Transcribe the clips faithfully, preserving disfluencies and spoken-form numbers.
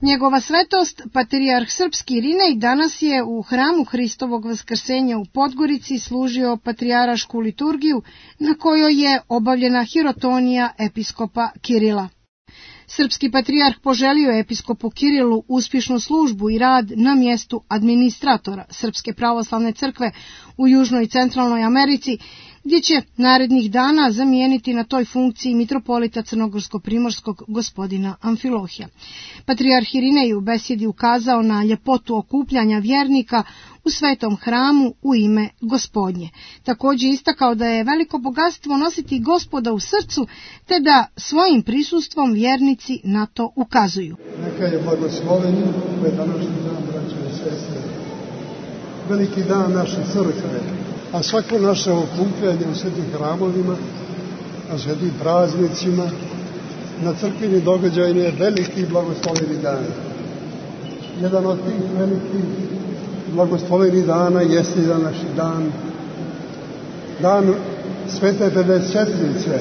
Njegova svetost, patrijarh srpski Irinej, danas je u hramu Hristovog vaskrsenja u Podgorici služio patrijarašku liturgiju na kojoj je obavljena hirotonija episkopa Kirila. Srpski patrijarh poželio episkopu Kirilu uspješnu službu i rad na mjestu administratora Srpske pravoslavne crkve u Južnoj i Centralnoj Americi, gdje će narednih dana zamijeniti na toj funkciji mitropolita crnogorsko-primorskog gospodina Amfilohija. Patrijarh Irinej u besjedi ukazao na ljepotu okupljanja vjernika u svetom hramu u ime Gospodnje. Također istakao da je veliko bogatstvo nositi Gospoda u srcu, te da svojim prisustvom vjernici na to ukazuju. Neka je blagosloven ovaj današnji dan, braće i sestre, veliki dan naše crkve, a svako naše okupljanje u svetim hramovima, na svetim praznicima, na crkveni događajima je veliki blagosloveni dan. Jedan od tih velikih blagosloveni dana jeste i današnji dan, dan Svete Pedesetnice,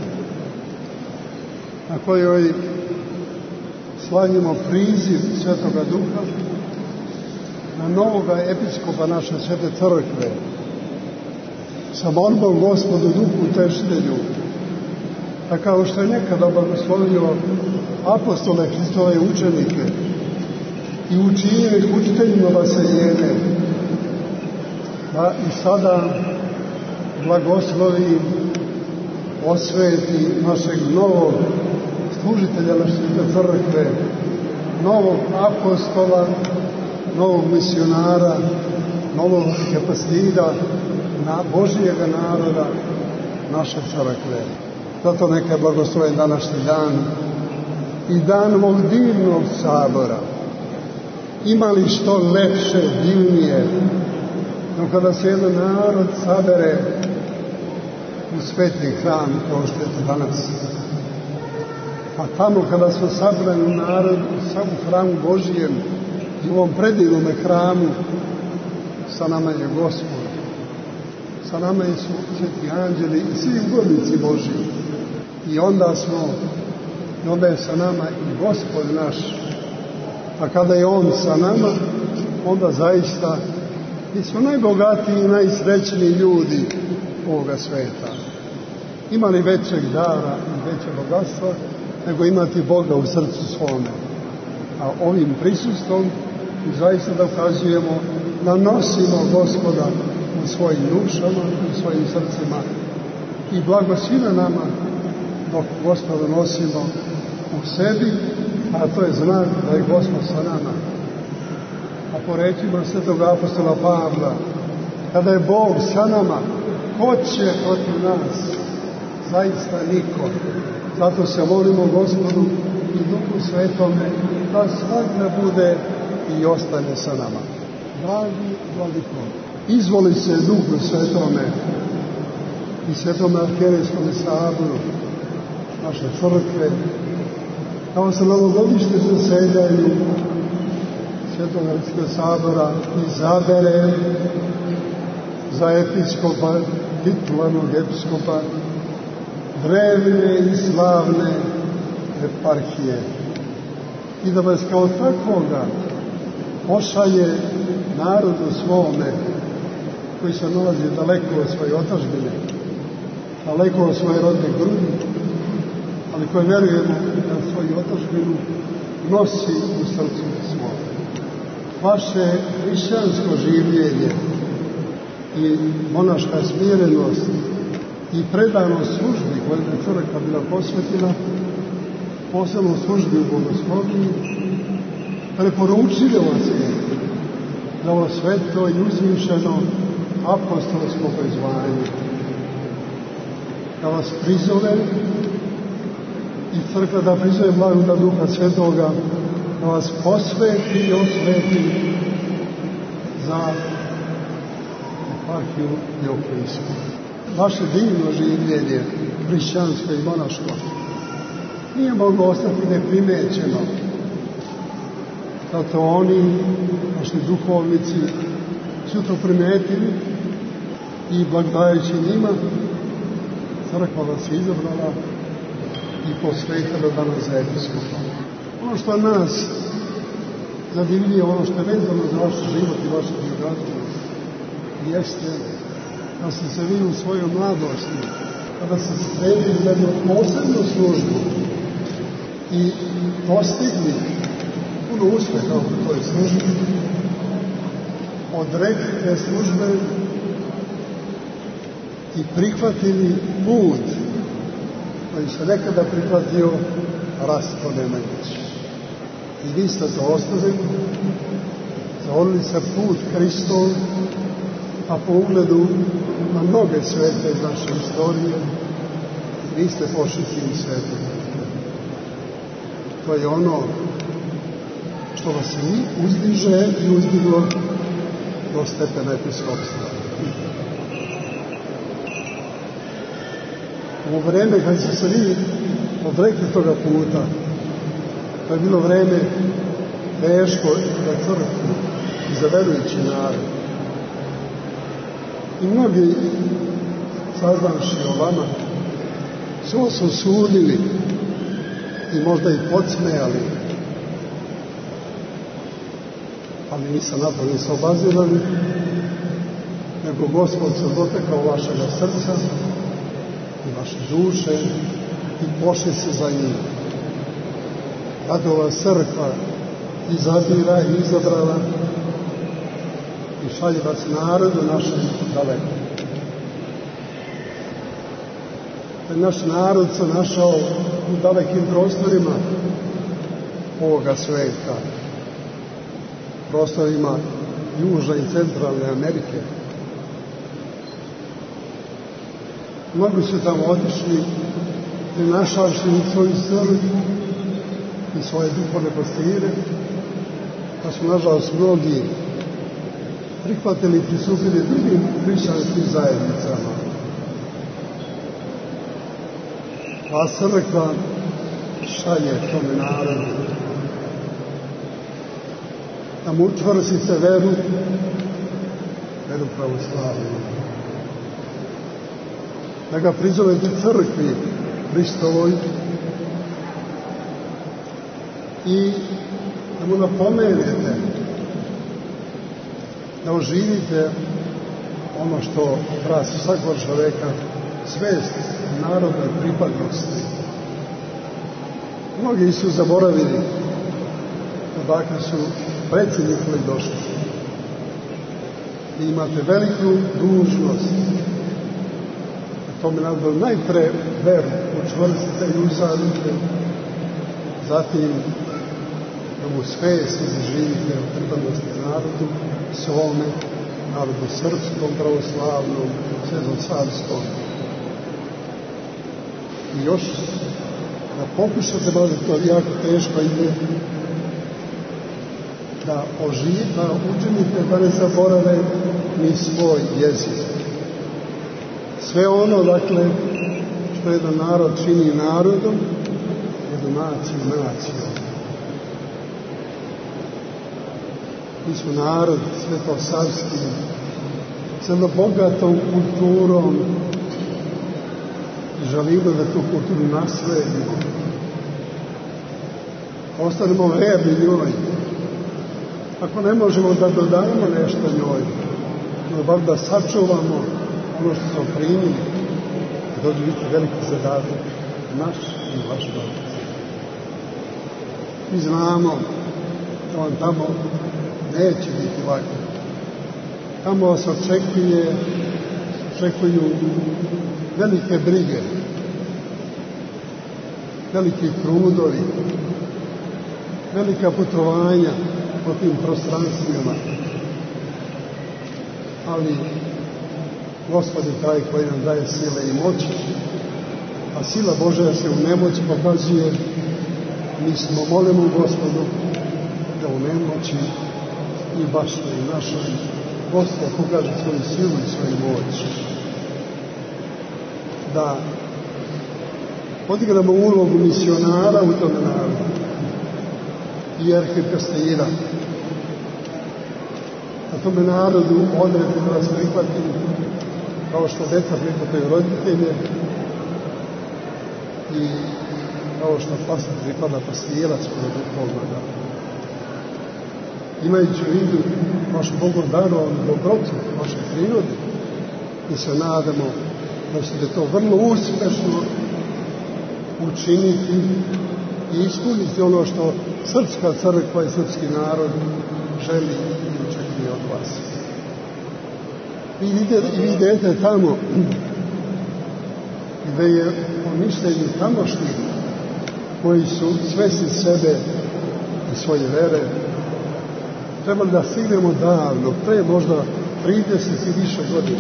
na kojoj slavimo priziv Svetoga Duha na novoga episkopa naše Svete crkve, sa molbom Gospodu Duhu Utešitelju, a kao što je nekada blagoslovio apostole Hristove učenike i učinjenih učiteljima vaseljene, da i sada blagoslovi, osveti našeg novog služitelja naše Svete crkve, novog apostola, novog misionara, novog pastira na Božijega naroda naše crkve. Zato neka je blagosloven današnji dan i dan ovog divnog sabora. Ima li što lepše, divnije, no kada se jedan narod sabere u sveti hram, kao što je to danas. A tamo kada smo sabrani u narod, u hramu Božijem i u ovom predivnom hramu, sa nama je Gospod. Sa nama su sveti anđeli i svi ugodnici Božji. I onda smo, i onda je sa nama i Gospod naš. A kada je On sa nama, onda zaista mi smo najbogatiji i najsrećniji ljudi ovoga sveta. Ima li većeg dara i veće bogatstva nego imati Boga u srcu svome. A ovim prisustvom zaista da ukazujemo da nosimo Gospoda u svojim dušama, u svojim srcima i blago svima nama dok Gospoda nosimo u sebi, a to je znak da je Gospod sa nama. A po rečima svetog apostola Pavla, kada je Bog sa nama, ko će protiv nas? Zaista niko. Zato se molimo Gospodu i Duhu Svetome da svakda bude i ostane sa nama. Dragi Vladiko, izvoli se Duhu Svetome i Svetome Arhijerejskom saboru naše crkve, kao se novogodišnje zasedanju Svetog Arhijerejskog sabora izabere za episkopa, titularnog episkopa drevne i slavne eparhije i da vas kao takvoga pošalje narodu svome koji se nalazi daleko od svoje otadžbine, daleko od svoje rodne grudi, ali koje vjerujemo da svoju otadžbinu nosi u srcu svome. Vaše hrišćansko življenje i monaška smirenost i predanost službi koju je crkva bila posvetila, posebno službi u bogosloviji, preporučilo vas je za ovo sveto i uzvišeno apostolsko prizvanje. Da vas prizove i crkva da prizove blagodat Duha Svetoga, da vas posveti i osveti za eparhiju Dioklijsku. Vaše divno življenje, hrišćansko i monaško, nije moglo ostati neprimećeno. Zato oni, naši duhovnici, su to primetili i blagodajući njima, crkva vas je izabrala i posvetila danas za episkopa. Ono što nas najzadivljivije ono što je vezano za vaš život i vašu biografiju jeste da ste se vi u svojoj mladosti, kada ste se spremili za jednu posebnu službu i postigli puno uspeha u toj službi, odrekli te službe i prihvatili put koji se nekada prihvatio Rastko Nemanjić. I vi ste to ostavili, zavolili se put Hristov, a po ugledu na mnoge svete iz naše istorije, vi ste pošli tim svetom. To je ono što vas i uzdiže i uzdiglo do stepena episkopstva. U vreme kad ste se vi odrekli toga puta, to je bilo vreme teško za crkvu i za verujući narod. I mnogi, saznavši o vama, su vas osudili i možda i podsmejali, ali nisam na to nisu obazirali, nego Gospod se dotekao vašega srca i vaše duše i pošli se za njim. Kada ova crkva izabira i izabrala i šalje vas narodu našem daleko. Taj naš narod se našao u dalekim prostorima ovoga sveta, prostorima Južne i Centralne Amerike. Mnogi su tamo otišli i našavši svoju crkvu i svoje duhovne pastire, pa su nažalost mnogi prihvatili i pristupili drugim hrišćanskim zajednicama. A crkva šalje tome narodu da mu učvrstite veru, veru pravoslavnu. Da ga prizovete crkvi Hristovoj i da mu napomenete da oživite ono što krasi svakog čoveka, svest narodne pripadnosti. Mnogi su zaboravili odakle su preci njihovi došli. Vi imate veliku dužnost. A tome nadal najpre veru učvrstite i usadite, zatim da mu svest izživite u pripadnosti narodu svome, narodu srpskom, pravoslavnom, svetom carskom. I još da pokušate, možda to jako teško ide, da oživite, da učinite, da ne zaborave ni svoj jezik. Sve ono, dakle, što jedan narod čini narodom, jednu naciju nacijom. Mi smo narod svetosavski, s jednom bogatom kulturom i želimo da tu kulturu nasledimo. Ostanemo verni njoj. Ako ne možemo da dodamo nešto njoj, no bar da sačuvamo ono što smo primili, da dođe biti veliki zadatak naš i vaš dodac. Mi znamo da vam tamo neće biti lako. Tamo vas očekuje, očekuju velike brige, veliki trudovi, velika putovanja po tim prostranstvima. Ali Gospod je taj koji nam daje sile i moći, a sila Božja se u nemoći pokazuje. Mi smo molimo Gospodu da u nemoći i vašoj i našoj Gospod pokaže svoju silu i svoju moć. Da odigramo ulogu misionara u tome narodu i arhipastira. Na tome narodu odredi da nas prihvati kao što deca prihvataju roditelje i kao što pastor pripada pastirac kod duhovnoga. imajući u vidu vašu Bogom darovanu dobrotu, vaše prirode, mi se nadamo da ćete to vrlo uspješno učiniti i ispuniti ono što srpska crkva i srpski narod želi i očekuje od vas. Vi idete, vi idete tamo gdje je po mišljenju tamošnjih koji su svesni sebe i svoje vere trebali da stignemo davno, pre možda trideset i više godina.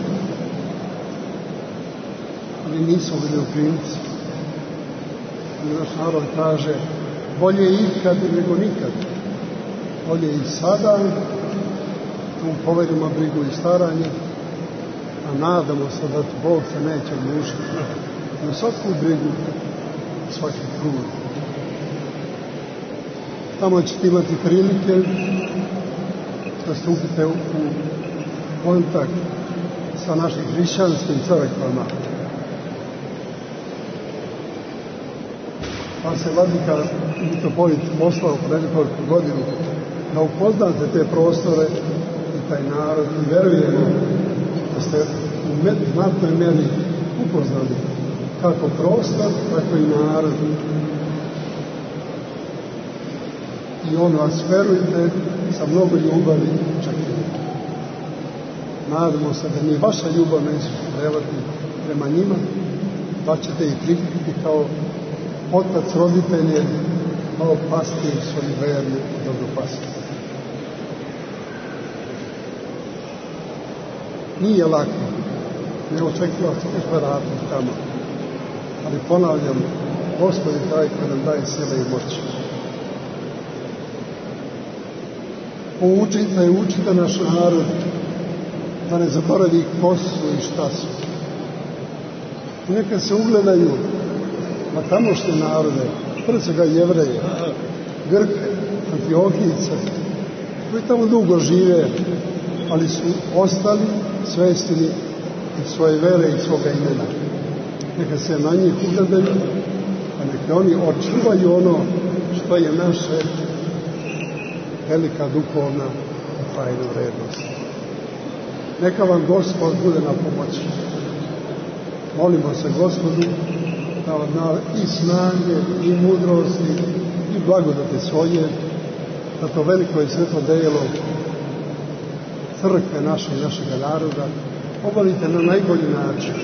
Ali nisu bili u prilici. I naš narod kaže, bolje ikad nego nikad. Bolje i sada, tu povedemo brigu i staranje, a nadamo se da Bog se neće odlučiti na svaku brigu, svaki trud. Tamo ćete imati prilike da stupite u kontakt sa našim hrišćanskim crkvama. Pa se vladika mitropolit poslao pre nekoliko godinu da upoznate te prostore i taj narod i verujemo da ste u znatnoj meri upoznali kako prostor, tako i narod. I on vas, verujte, sa mnogo ljubavi čekuje. Nadamo se da ni vaša ljubav neće prelati prema njima, da ćete ih prihvatiti kao otac, roditelje, kao pastir, svoji verni i dobro pastir. Nije lako, ne očekivati se još vratiti tamo, ali ponavljam, Gospod je taj koji nam daje sile i moći. Poučite i učite naš narod da ne zaboravi ko su i šta su. I neka se ugledaju na tamošnje narode, prvo svega Jevreje, Grke, Antiohijice, koji tamo dugo žive, ali su ostali svesni i svoje vere i svoga imena. Neka se na njih ugledaju, a neka oni očuvaju ono što je naše velika duhovna i trajna vrednost. Neka vam Gospod bude na pomoći. Molimo se Gospodu da vam da i snage, i mudrosti, i blagodati svoje, da to veliko i sveto delo crkve naše i našega naroda obavite na najbolji način.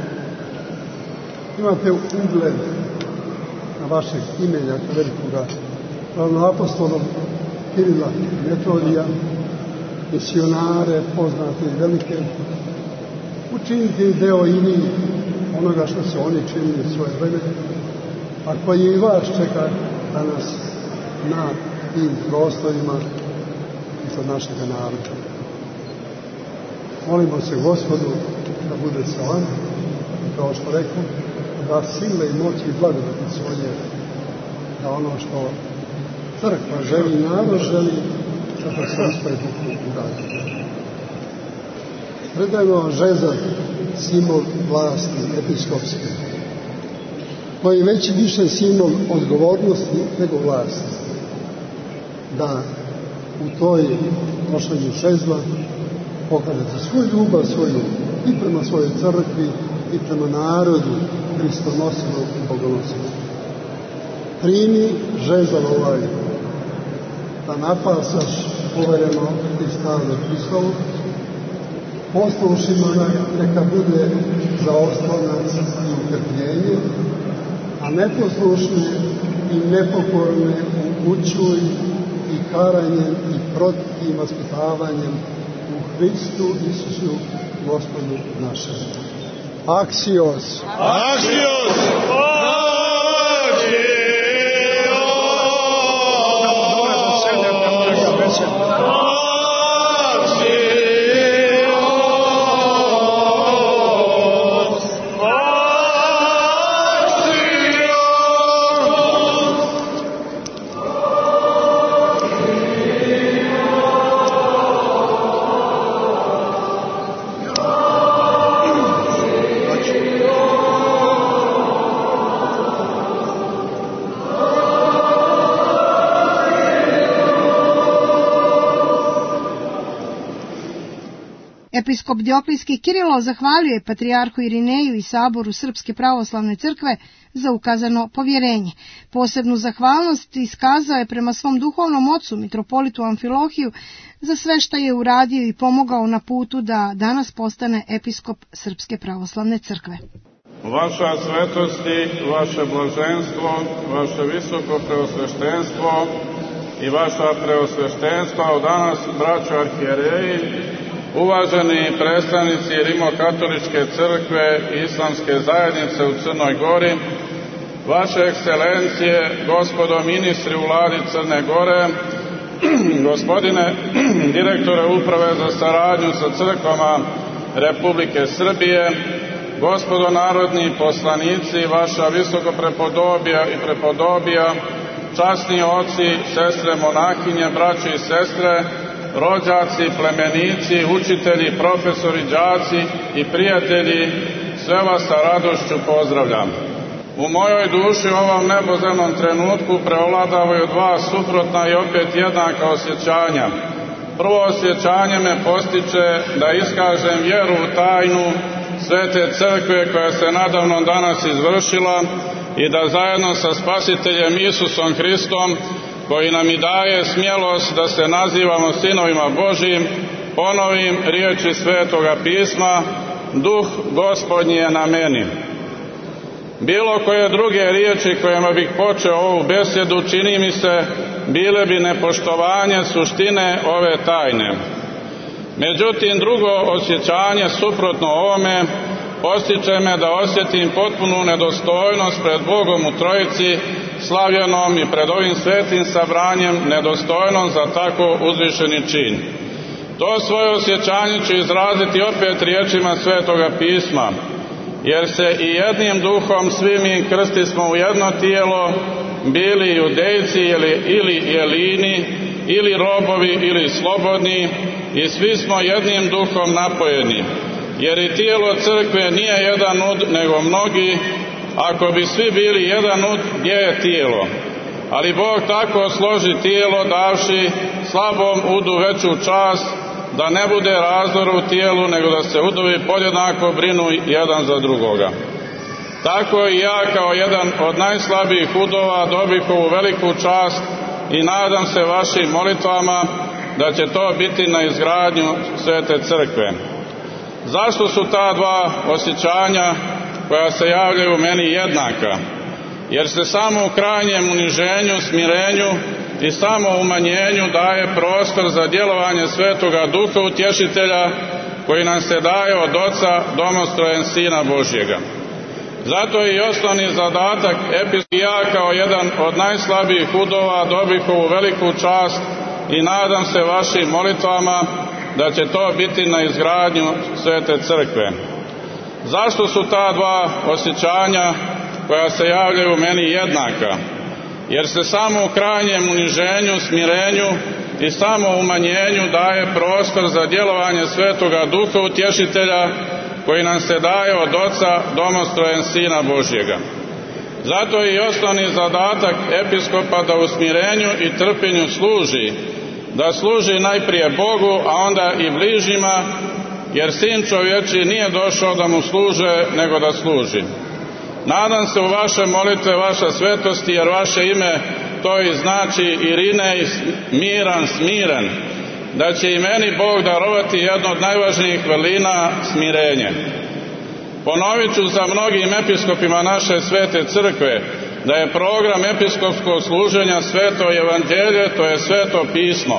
Imate ugled na vašeg imenjaka velikoga ravnoapostolom Kirila i Metodija, misionare, poznate i velike, učinite deo i vi onoga što se oni činili svoje vreme, a koji i vas čeka danas na tim prostorima i sa našeg naroda. Molimo se Gospodu da bude sa vama, kao što rekao, da sile i moći i blagodati svoje, da ono što crkva želi, narod želi, da se uspred uraditi. Predajemo vam žezan, simbol vlasti episkopske, koji je već više simbol odgovornosti nego vlasti, da u toj nošenju žezla pokažete svoju ljubav svoju i prema svojoj crkvi i prema narodu Hristonosivom i Bogonosivom. Primi žezal ovaj, da napasaš povereno i stavno Hristovo, poslušimo neka bude za oslonac i utrpljenje, a neposlušne i nepokorne upućuj i karanjem i protkim vaspitavanjem u Hristu Isusu Gospodu našem. Axios! Axios! Episkop Dioklijski Kirilo zahvaljuje patrijarhu Irineju i Saboru Srpske pravoslavne crkve za ukazano povjerenje. Posebnu zahvalnost iskazao je prema svom duhovnom ocu, mitropolitu Amfilohiju, za sve što je uradio i pomogao na putu da danas postane episkop Srpske pravoslavne crkve. Vaša svetosti, vaše blaženstvo, vaše visoko preosveštenstvo i vaša preosveštenstva od danas, braćo arhijereji, uvaženi predstavnici Rimokatoličke crkve i Islamske zajednice u Crnoj Gori, vaše ekscelencije, gospodo ministri u vladi Crne Gore, gospodine direktore Uprave za saradnju sa crkvama Republike Srbije, gospodo narodni poslanici, vaša visoko prepodobija i prepodobija, časni oci, sestre monahinje, braći i sestre, rođaci, plemenici, učitelji, profesori, đaci i prijatelji, sve vas sa radošću pozdravljam. U mojoj duši u ovom nebozemnom trenutku preovladavaju dva suprotna i opet jednaka osjećanja. Prvo osjećanje me postiče da iskažem vjeru u tajnu Svete crkve koja se nadavno danas izvršila i da zajedno sa Spasiteljem Isusom Hristom, koji nam i daje smjelost da se nazivamo sinovima Božijim, ponovim riječi Svetoga pisma: Duh Gospodnji je na meni. Bilo koje druge riječi kojima bih počeo ovu besedu, čini mi se, bile bi nepoštovanje suštine ove tajne. Međutim, drugo osjećanje suprotno ovome postiče me da osjetim potpunu nedostojnost pred Bogom u Trojici, slavljenom i pred ovim svetim sabranjem, nedostojnost za tako uzvišeni čin. To svoje osjećanje ću izraziti opet riječima Svetoga pisma, jer se i jednim duhom svi mi krstismo u jedno tijelo, bili judejci ili, ili jelini, ili robovi ili slobodni, i svi smo jednim duhom napojeni. Jer i tijelo crkve nije jedan ud, nego mnogi. Ako bi svi bili jedan ud, gdje je tijelo? Ali Bog tako složi tijelo, davši slabom udu veću čast, da ne bude razdora u tijelu, nego da se udovi podjednako brinu jedan za drugoga. Tako i ja kao jedan od najslabijih udova dobih ovu veliku čast i nadam se vašim molitvama da će to biti na izgradnju Svete crkve. Zašto su ta dva osjećanja koja se javljaju u meni jednaka? Jer se samo u krajnjem uniženju, smirenju i samo umanjenju daje prostor za djelovanje Svetoga Duha Utješitelja, koji nam se daje od Oca domostrojen Sina Božjega. Zato je i osnovni zadatak episkopa, ja kao jedan od najslabijih udova dobih ovu veliku čast i nadam se vašim molitvama da će to biti na izgradnju Svete crkve. Zašto su ta dva osjećanja koja se javljaju u meni jednaka? Jer se samo u krajnjem uniženju, smirenju i samo umanjenju daje prostor za djelovanje Svetoga Duha Utješitelja, koji nam se daje od Oca domostrojen Sina Božjega. Zato je i osnovni zadatak episkopa da u smirenju i trpljenju služi, da služi najprije Bogu, a onda i bližnjima, jer Sin čovječi nije došao da mu služe, nego da služi. Nadam se u vaše molitve, vaša svetosti, jer vaše ime to i znači Irinej, miran, smiren, da će i meni Bog darovati jedno od najvažnijih vrlina, smirenje. Ponovit ću za mnogim episkopima naše Svete crkve da je program episkopskog služenja Sveto Evanđelje, to je Sveto pismo,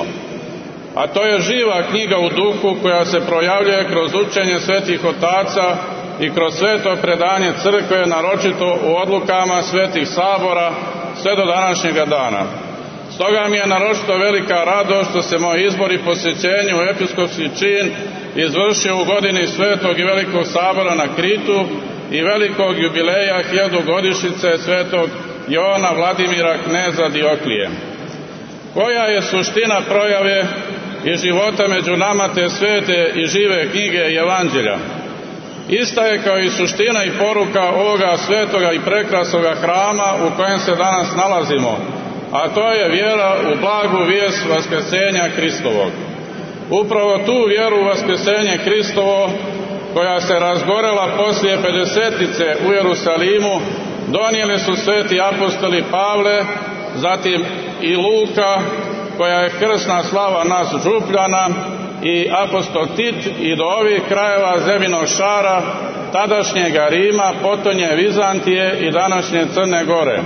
a to je živa knjiga u duhu koja se projavljuje kroz učenje svetih otaca i kroz sveto predanje crkve, naročito u odlukama svetih sabora sve do današnjega dana. Stoga mi je naročito velika radost što se moj izbor i posjećenje u episkopski čin izvršio u godini Svetog i Velikog sabora na Kritu i velikog jubileja hiljadugodišnjice Svetog Joana Vladimira kneza Dioklije. Koja je suština projave i života među nama te svete i žive knjige i Evanđelja? Ista je kao i suština i poruka ovoga svetoga i prekrasnoga hrama u kojem se danas nalazimo, a to je vjera u blagu vijest vaskrsenja Hristovog. Upravo tu vjeru u vaskrsenje Hristovo, koja se razgorela poslije pedesetice u Jerusalimu, donijeli su sveti apostoli Pavle, zatim i Luka, koja je krsna slava nas Župljana, i apostol Tit, i do ovih krajeva zemljinog šara, tadašnjega Rima, potonje Vizantije i današnje Crne Gore.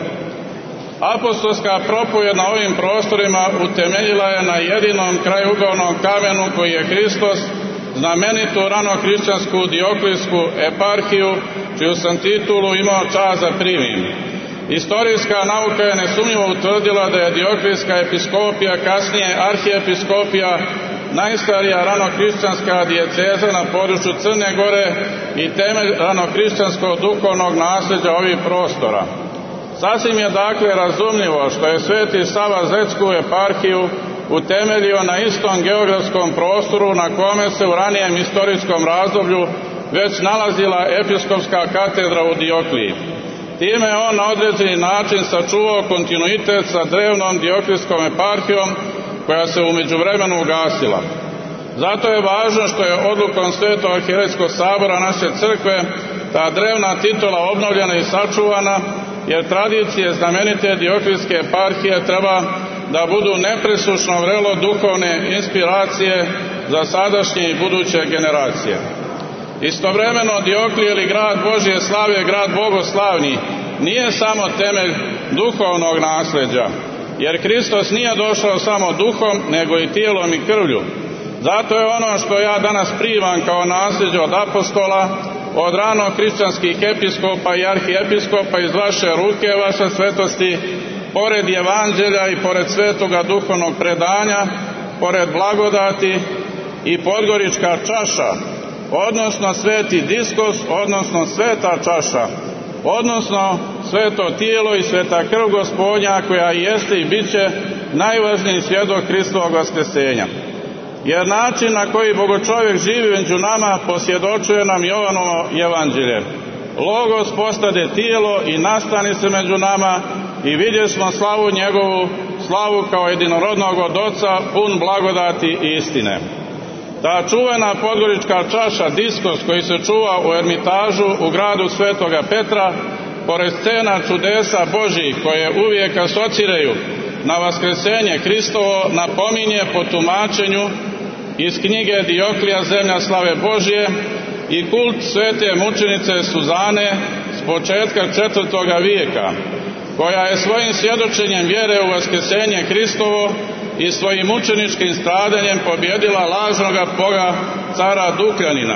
Apostolska propovjed na ovim prostorima utemeljila je na jedinom krajugovnom kamenu koji je Hristos, znamenitu ranohrišćansku Dioklijsku eparhiju, čiju sam titulu imao čast da primim. Istorijska nauka je nesumnjivo utvrdila da je Dioklijska episkopija, kasnije arhijepiskopija, najstarija ranohrišćanska dijeceza na području Crne Gore i temelj ranohrišćanskog duhovnog nasljeđa ovih prostora. Sasvim je dakle razumljivo što je sveti Sava Zetsku eparhiju utemeljio na istom geografskom prostoru na kome se u ranijem istorijskom razdoblju već nalazila episkopska katedra u Diokliji. Time je on na određeni način sačuvao kontinuitet sa drevnom Dioklijskom eparhijom koja se u međuvremenu ugasila. Zato je važno što je odlukom Svetog arhijerejskog sabora naše crkve ta drevna titula obnovljena i sačuvana, jer tradicije znamenite Dioklijske eparhije treba da budu nepresušno vrelo duhovne inspiracije za sadašnje i buduće generacije. Istovremeno Dioklije ili grad Božje slave, grad bogoslavni, nije samo temelj duhovnog nasljeđa, jer Hristos nije došao samo duhom, nego i tijelom i krvlju. Zato je ono što ja danas primam kao nasljeđe od apostola, od rano hrišćanskih episkopa i arhijepiskopa iz vaše ruke, vaša svetosti, pored evanđelja i pored svetoga duhovnog predanja, pored blagodati i podgorička čaša, odnosno sveti diskos, odnosno sveta čaša, odnosno sveto tijelo i sveta krv Gospodnja, koja jeste i bit će najvažniji svjedok Hristovog vaskrsenja. Jer način na koji Bogočovjek živi među nama posvjedočuje nam Jovanovo evanđelje. Logos postade tijelo i nastani se među nama i vidjeli smo slavu njegovu, slavu kao jedinorodnog od Oca, pun blagodati i istine. Ta čuvena podgorička čaša, diskos, koji se čuva u Ermitažu u gradu Svetoga Petra, pored scena čudesa Božjih koje uvijek asocireju na vaskrsenje Hristovo, napominje po tumačenju iz knjige Dioklija Zemlja slave Božje i kult svete mučenice Suzane s početka četvrtoga vijeka, koja je svojim svjedočenjem vjere u vaskrsenje Hristovo i svojim mučeničkim stradanjem pobjedila lažnoga boga cara Dukljanina.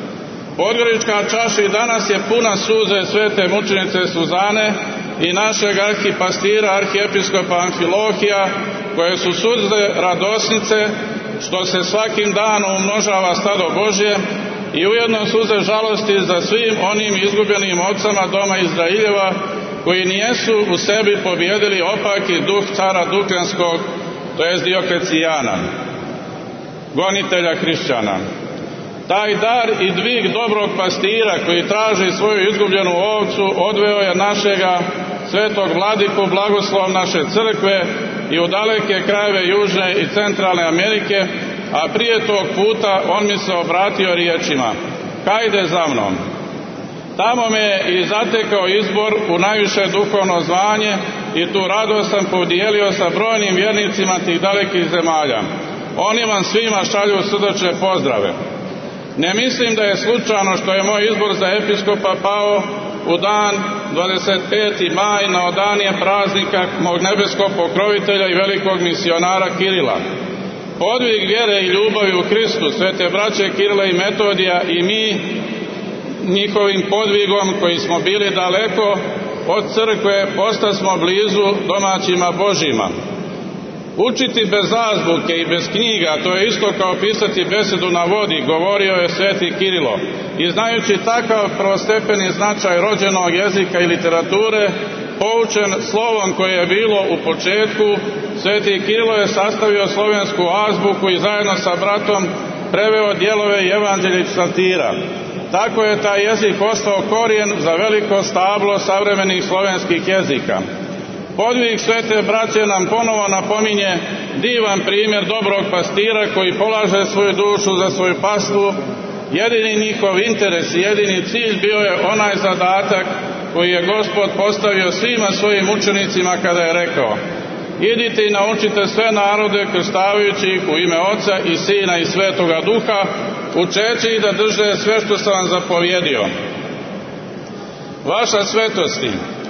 Podgorička čaša i danas je puna suze svete mučenice Suzane i našeg arhipastira, arhijepiskopa Amfilohija, koje su suze radosnice što se svakim danom umnožava stado Božje i ujedno suze žalosti za svim onim izgubljenim ocama doma Izraeljeva koji nijesu u sebi pobjedili opaki duh cara Dukljanskog, to jest Dioklecijana, gonitelja hrišćana. Taj dar i dvig dobrog pastira koji traži svoju izgubljenu ovcu odveo je našega svetog vladiku, blagoslov naše crkve, i u daleke krajeve Južne i Centralne Amerike, a prije tog puta on mi se obratio riječima: "Hajde za mnom." Tamo me je i zatekao izbor u najviše duhovno zvanje i tu radost sam podijelio sa brojnim vjernicima tih dalekih zemalja. Oni vam svima šalju srdačne pozdrave. Ne mislim da je slučajno što je moj izbor za episkopa pao u dan dvadeset peti maj na odanje praznika mog nebeskog pokrovitelja i velikog misionara Kirila. Podvig vjere i ljubavi u Hristu, svete braće Kirila i Metodija, i mi njihovim podvigom koji smo bili daleko od crkve postasmo blizu domaćima Božjima. Učiti bez azbuke i bez knjiga, to je isto kao pisati besedu na vodi, govorio je sveti Kirilo. I znajući takav prvostepeni značaj rođenog jezika i literature, poučen slovom koje je bilo u početku, sveti Kirilo je sastavio slovensku azbuku i zajedno sa bratom preveo dijelove i evanđelja i psaltira. Tako je taj jezik ostao korijen za veliko stablo savremenih slovenskih jezika. Podvig svete braće nam ponovo napominje divan primjer dobrog pastira koji polaže svoju dušu za svoju pastvu. Jedini njihov interes i jedini cilj bio je onaj zadatak koji je Gospod postavio svima svojim učenicima kada je rekao: idite i naučite sve narode krštavajući ih u ime Oca i Sina i Svetoga Duha, učeći ih da drže sve što sam vam zapovjedio. Vaša svetosti,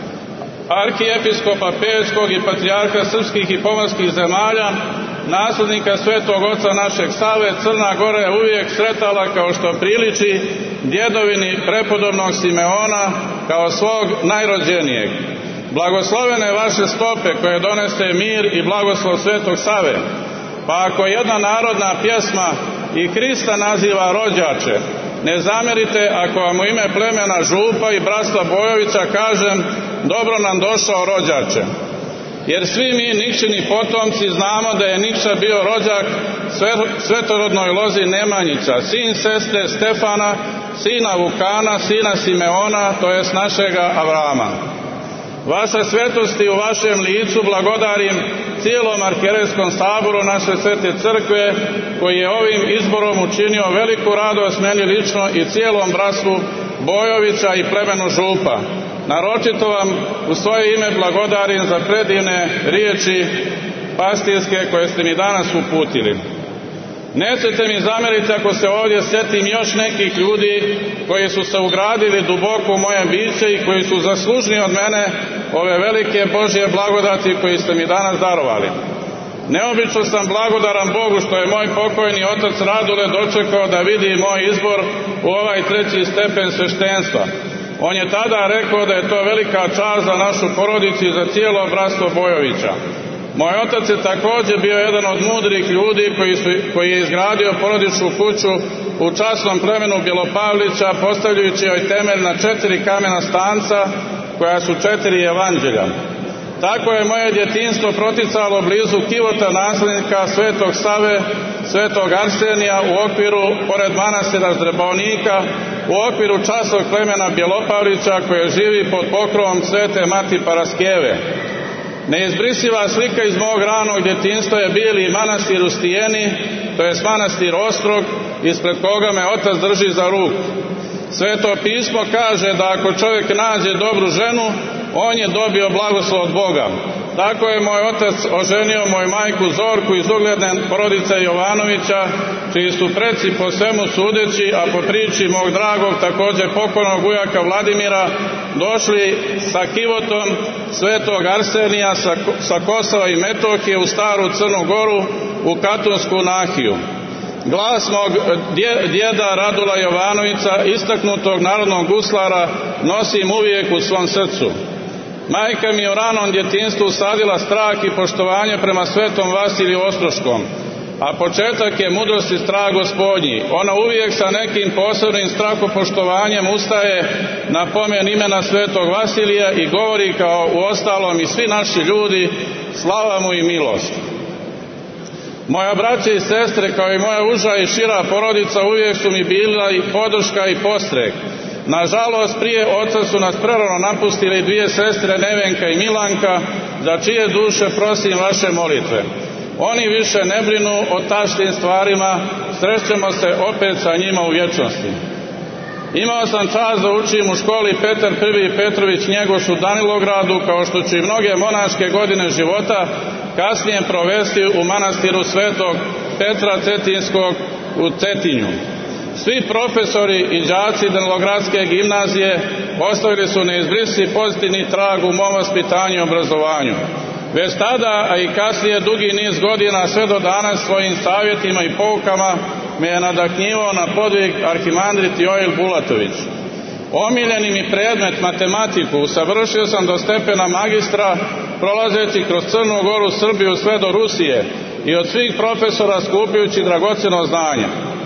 arhijepiskopa Peljskog i patrijarha srpskih i pomorskih zemalja, naslednika Svetog Oca našeg Save, Crna Gora je uvijek sretala kao što priliči djedovini prepodobnog Simeona kao svog najrođenijeg. Blagoslovene vaše stope koje donese mir i blagoslov Svetog Save. Pa ako jedna narodna pjesma i Krista naziva rođače, ne zamjerite ako vam u ime plemena Župa i bratstva Bojovića kažem: dobro nam došao rođače. Jer svi mi Nikšini potomci znamo da je Nikša bio rođak svetorodnoj lozi Nemanjića, sin sestre Stefana, sina Vukana, sina Simeona, to jest našega Avrama. Vaša svetosti, u vašem licu blagodarim cijelom arhijerejskom saboru naše svete crkve, koji je ovim izborom učinio veliku radost meni lično i cijelom bratstvu Bojovića i plemenu Župa. Naročito vam u svoje ime blagodarim za predivne riječi pastirske koje ste mi danas uputili. Nećete mi zamjeriti ako se ovdje sjetim još nekih ljudi koji su se ugradili duboko u moje biće i koji su zaslužni od mene ove velike Božje blagodati koje ste mi danas darovali. Neobično sam blagodaran Bogu što je moj pokojni otac Radule dočekao da vidi moj izbor u ovaj treći stepen sveštenstva. On je tada rekao da je to velika čast za našu porodicu i za cijelo bratstvo Bojovića. Moj otac je također bio jedan od mudrih ljudi koji, su, koji je izgradio porodičnu kuću u časnom plemenu Bjelopavlića, postavljajući joj temelj na četiri kamena stanca koja su četiri evanđelja. Tako je moje djetinjstvo proticalo blizu kivota nasljednika Svetog Save, Svetog Arsenija u okviru, pored manastira Zdrebovnika, u okviru časnog plemena Bjelopavlića koje živi pod pokrovom Svete Mati Paraskeve. Neizbrisiva slika iz mog ranog djetinjstva je bili manastir u Stijeni, to je manastir Ostrog, ispred koga me otac drži za ruku. Sveto pismo kaže da ako čovjek nađe dobru ženu, on je dobio blagoslov od Boga. Tako je moj otac oženio moju majku Zorku iz ugledne porodice Jovanovića, čiji su preci po svemu sudeći, a po priči mog dragog također pokojnog ujaka Vladimira, došli sa kivotom Svetog Arsenija sa, sa Kosova i Metohije u staru Crnu Goru u Katunsku nahiju. Glas mog djeda Radula Jovanovića, istaknutog narodnog guslara, nosim uvijek u svom srcu. Majka mi je u ranom djetinjstvu usadila strah i poštovanje prema svetom Vasiliju Ostroškom, a početak je mudrost i strah Gospodnji. Ona uvijek sa nekim posebnim strahopoštovanjem ustaje na pomen imena svetog Vasilija i govori kao u ostalom i svi naši ljudi: slava mu i milost. Moja braća i sestre, kao i moja uža i šira porodica, uvijek su mi bila i podrška i postrek. Nažalost, prije oca su nas prerano napustili dvije sestre, Nevenka i Milanka, za čije duše prosim vaše molitve. Oni više ne brinu o tašnim stvarima, srećemo se opet sa njima u vječnosti. Imao sam čast da učim u školi Petar I. Petrović Njegoš u Danilogradu, kao što ću i mnoge monaške godine života kasnije provesti u manastiru Svetog Petra Cetinskog u Cetinju. Svi profesori i đaci Danilogradske gimnazije ostavili su neizbrisiv pozitivni trag u mom vaspitanju i obrazovanju. Već tada, a i kasnije dugi niz godina sve do danas, svojim savjetima i poukama me je nadahnjivao na podvig arhimandrit Joil Bulatović. Omiljeni mi predmet matematiku usavršio sam do stepena magistra, prolazeći kroz Crnu Goru, Srbiju sve do Rusije i od svih profesora skupljujući dragocjeno znanje.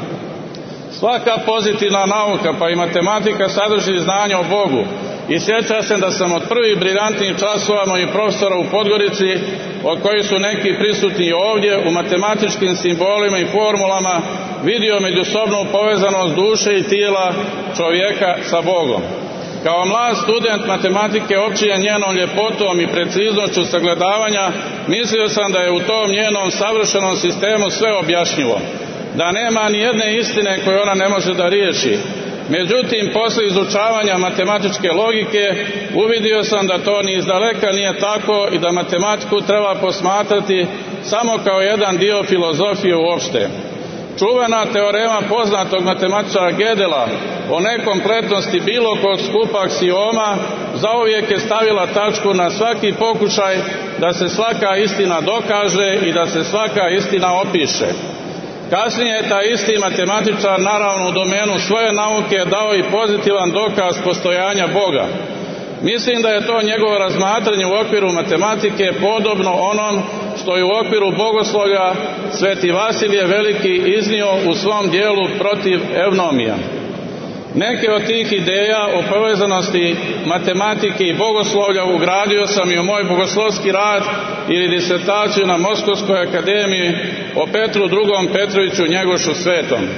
Svaka pozitivna nauka, pa i matematika, sadrži znanje o Bogu, i sjeća se da sam od prvih briljantnih časova mojih profesora u Podgorici, od kojih su neki prisutni ovdje, u matematičkim simbolima i formulama vidio međusobnu povezanost duše i tijela čovjeka sa Bogom. Kao mlad student matematike općenjen njenom ljepotom i preciznošću sagledavanja, mislio sam da je u tom njenom savršenom sistemu sve objašnjivo, da nema ni jedne istine koju ona ne može da riješi. Međutim, poslije izučavanja matematičke logike uvidio sam da to ni izdaleka nije tako i da matematiku treba posmatrati samo kao jedan dio filozofije uopšte. Čuvena teorema poznatog matematičara Gödela o nekompletnosti bilo kog skupa aksioma zauvijek je stavila tačku na svaki pokušaj da se svaka istina dokaže i da se svaka istina opiše. Kasnije je taj isti matematičar naravno u domenu svoje nauke dao i pozitivan dokaz postojanja Boga. Mislim da je to njegovo razmatranje u okviru matematike podobno onom što je u okviru bogoslovlja Sveti Vasilije Veliki iznio u svom dijelu protiv evnomija. Neke od tih ideja o povezanosti matematike i bogoslovlja ugradio sam i u moj bogoslovski rad ili disertaciju na Moskovskoj akademiji o Petru drugom Petroviću Njegošu Svetom.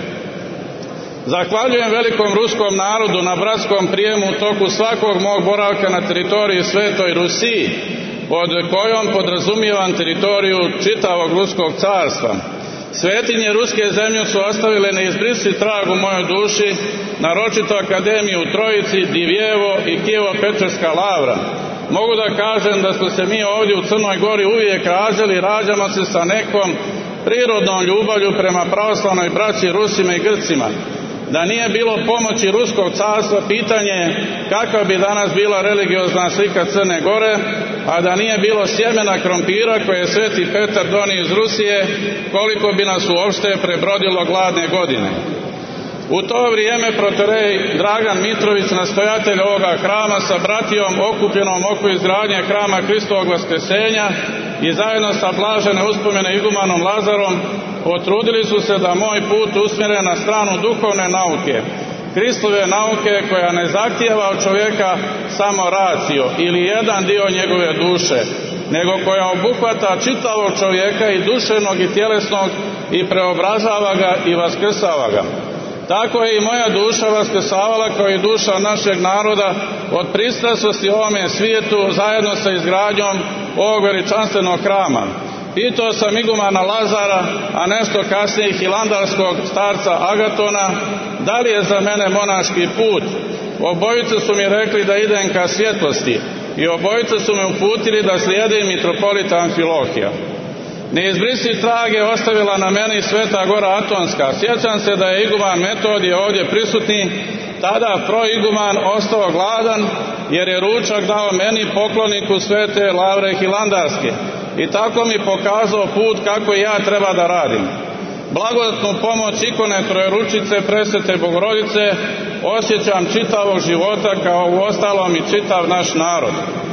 Zahvaljujem velikom ruskom narodu na bratskom prijemu u toku svakog mog boravka na teritoriji Svetoj Rusiji, pod kojom podrazumijevam teritoriju čitavog ruskog carstva. Svetinje ruske zemlje su ostavile neizbrisiv trag u mojoj duši, naročito Akademiju u Trojici, Divjevo i Kijevo-Pečerska lavra. Mogu da kažem da smo se mi ovdje u Crnoj Gori uvijek rađali i rađamo se sa nekom prirodnom ljubavlju prema pravoslavnoj braći Rusima i Grcima. Da nije bilo pomoći ruskog carstva, pitanje je kakva bi danas bila religiozna slika Crne Gore, a da nije bilo sjemena krompira koje je Sveti Petar donio iz Rusije, koliko bi nas uopšte prebrodilo gladne godine. U to vrijeme protorej Dragan Mitrović, nastojatelj ovoga hrama, sa bratijom okupljenom oko izgradnje hrama Hristovog Vaskrsenja i zajedno sa blažene uspomene igumanom Lazarom potrudili su se da moj put usmjere na stranu duhovne nauke, Hristove nauke koja ne zahtijeva od čovjeka samo racio ili jedan dio njegove duše, nego koja obuhvata čitavog čovjeka i duševnog i tjelesnog i preobrazava ga i vaskrsava ga. Tako je i moja duša vaskrsavala kao i duša našeg naroda od pristrasnosti ovome svijetu zajedno sa izgradnjom ovog veličanstvenog hrama. Pitao sam igumana Lazara, a nešto kasnije hilandarskog starca Agatona, da li je za mene monaški put. Obojice su mi rekli da idem ka svjetlosti i obojice su me uputili da slijedim mitropolita Amfilohija. Neizbrisiv trag je ostavila na meni Sveta Gora Atonska. Sjećam se da je iguman Metodije ovdje prisutni, tada proiguman ostao gladan jer je ručak dao meni, pokloniku Svete Lavre Hilandarske, i tako mi pokazao put kako i ja treba da radim. Blagodatnu pomoć ikone Trojeručice Presvete Bogorodice osjećam čitavog života kao u ostalom i čitav naš narod.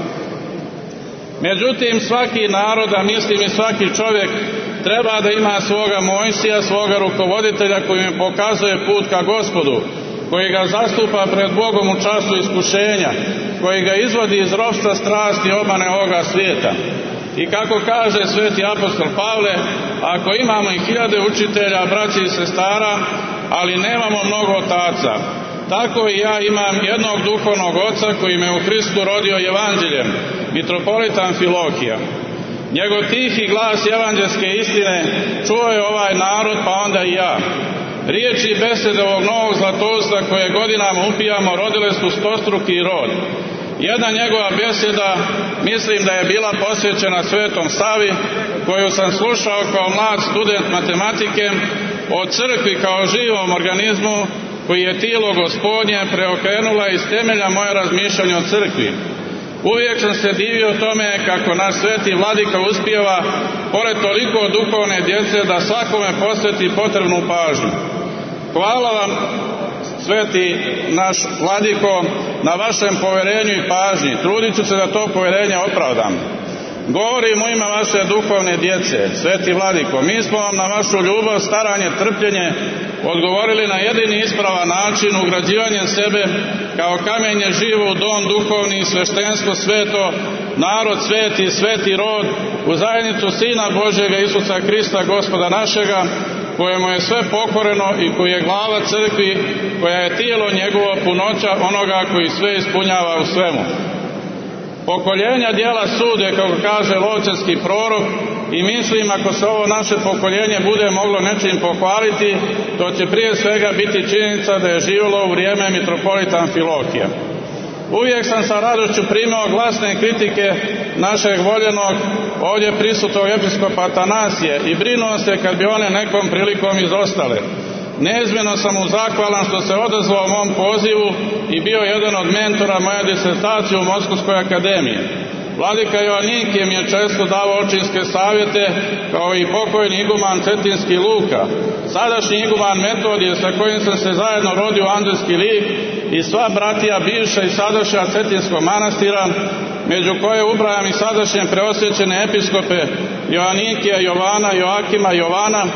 Međutim, svaki narod, a mislim i svaki čovjek, treba da ima svoga Mojsija, svoga rukovoditelja koji mi pokazuje put ka Gospodu, koji ga zastupa pred Bogom u času iskušenja, koji ga izvodi iz ropstva strasti i obmane ovoga svijeta. I kako kaže sveti apostol Pavle, ako imamo i hiljade učitelja, braći i sestara, ali nemamo mnogo otaca, tako i ja imam jednog duhovnog oca koji me u Hristu rodio evanđeljem, mitropolita Amfilohija. Njegov tihi glas evanđelske istine čuo je ovaj narod, pa onda i ja. Riječi i besede ovog novog zlatousta koje godinama upijamo rodile su stostruki rod. Jedna njegova beseda, mislim da je bila posvećena Svetom Savi, koju sam slušao kao mlad student matematike, o crkvi kao živom organizmu koji je tijelo Gospodnje, preokrenula iz temelja moje razmišljanje o crkvi. Uvijek sam se divio tome kako naš sveti vladika uspijeva, pored toliko duhovne djece, da svakome posveti potrebnu pažnju. Hvala vam, sveti naš vladiko, na vašem povjerenju i pažnji. Trudit ću se da to povjerenje opravdam. Govorim u ime vaše duhovne djece, sveti vladiko, mi smo vam na vašu ljubav, staranje, trpljenje odgovorili na jedini ispravan način, ugrađivanjem sebe kao kamenje živo u dom duhovni i sveštenstvo sveto, narod sveti, sveti rod, u zajednicu Sina Božjega Isusa Krista, Gospoda našega, kojemu je sve pokoreno i koji je glava crkvi, koja je tijelo njegovo, punoća onoga koji sve ispunjava u svemu. Pokoljenja dijela sude, kako kaže Lovćanski prorok, i mislim ako se ovo naše pokoljenje bude moglo nečim pohvaliti, to će prije svega biti činjenica da je živjelo u vrijeme mitropolita Amfilohija. Uvijek sam sa radošću primao glasne kritike našeg voljenog ovdje prisutnog episkopa Atanasije i brinuo se kad bi one nekom prilikom izostale. Neizmjerno sam mu zahvalan što se odazvao mom pozivu i bio jedan od mentora moje disertacije u Moskovskoj akademiji. Vladika Joannikije mi je često davao očinske savjete, kao i pokojni iguman Cetinski Luka, sadašnji iguman Metodije sa kojim sam se zajedno rodio u Anđelski lik i sva bratija bivša i sadašnja Cetinskog manastira, među koje ubrajam i sadašnje preosvećene episkope Joannikija, Jovana, Joakima, Jovana.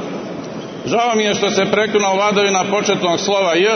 Žao mi je što se prekinuo vladavina početnog slova J.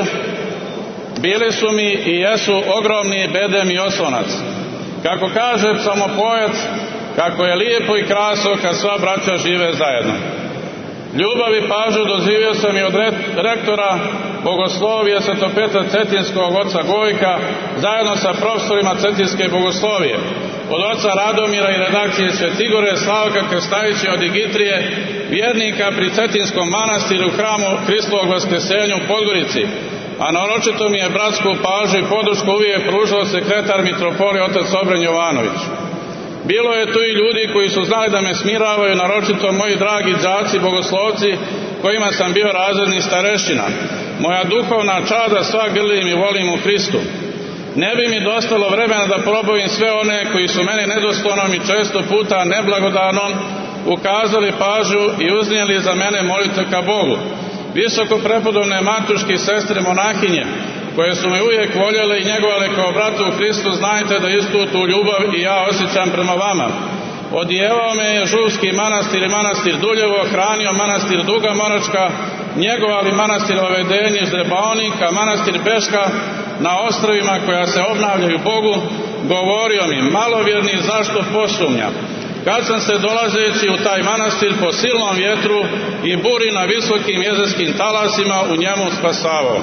Bili su mi i jesu ogromni bedem i oslonac. Kako kaže psalmopojac, kako je lijepo i krasno kad sva braća žive zajedno. Ljubav i pažnju doživio sam i od rektora bogoslovije Svetopetra Cetinskog, oca Gojka, zajedno sa profesorima Cetinske bogoslovije, od oca Radomira i redakcije Svetigore, Slavka Krstajića od Digitrije, vjernika pri Cetinskom manastiru u hramu Hristovog Vaskrsenja u Podgorici, a naročito mi je bratsku pažnju i podršku uvijek pružao sekretar mitropolije otac Obren Jovanović. Bilo je tu i ljudi koji su znali da me smiravaju, naročito moji dragi đaci bogoslovci kojima sam bio razredni starešina. Moja duhovna čada sva grlim i volim u Hristu. Ne bi mi dostalo vremena da probavim sve one koji su meni nedostojnom i često puta neblagodarnom ukazali pažnju i uznijeli za mene molitve ka Bogu. Visoko prepodobne matuške sestre monahinje, koje su me uvijek voljele i njegovale kao brata u Hristu, znajte da istu tu ljubav i ja osjećam prema vama. Odijevao me je Žuvski manastir i manastir Duljevo, hranio manastir Duga Moračka, njegovali manastir Ovedenje iz Rebaonika, manastir Beška na ostrovima koja se obnavljaju Bogu, govorio mi, malovjerni, zašto posumnja? Kad sam se dolazeći u taj manastir po silnom vjetru i buri na visokim jezerskim talasima u njemu spasavao.